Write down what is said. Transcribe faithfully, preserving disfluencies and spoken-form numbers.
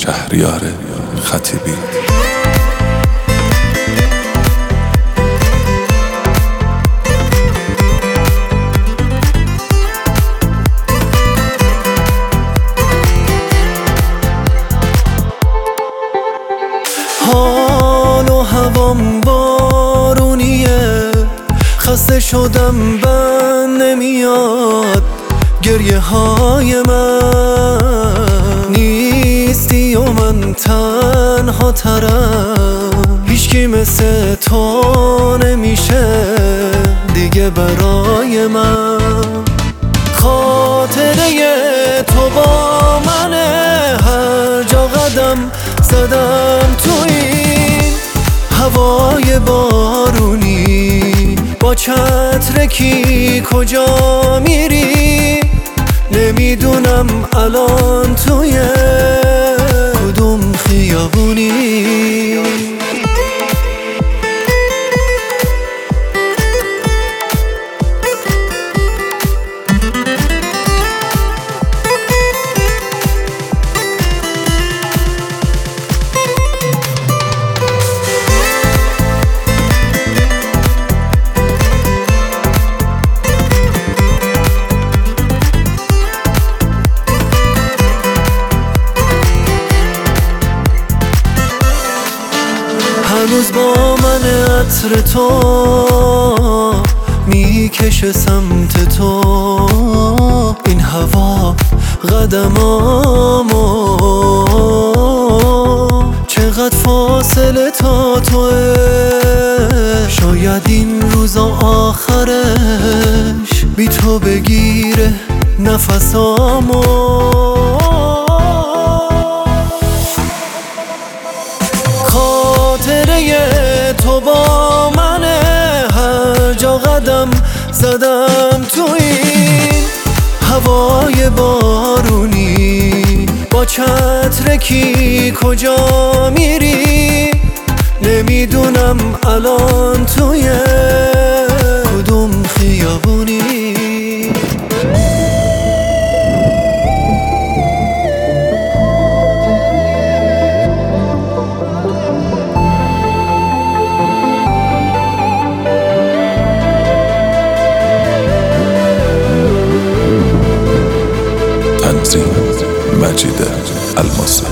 شهریار خطیبی. حال و هوام بارونیه، خسته شدم بند نمیاد گریه های من. نیستی و من تنها ترم، هیچکی مثل تو نمیشه دیگه برای من. خاطره تو با منه، هر جا قدم زدم تو این هوای بارونی. با چترکی کجا میری؟ نمیدونم الان توی کدوم خیابونی. هنوز با من عطر تو میکشه سمت تو، این هوا قدمامو چقدر فاصله تا توه. شاید این روزا آخرش بی تو بگیره نفسامو. خاطره تو با منه، هر جا قدم زدم تو این هوای بارونی. با چترکی کجا میری؟ نمیدونم الان توی کدوم خیابونی. مجید الماسی.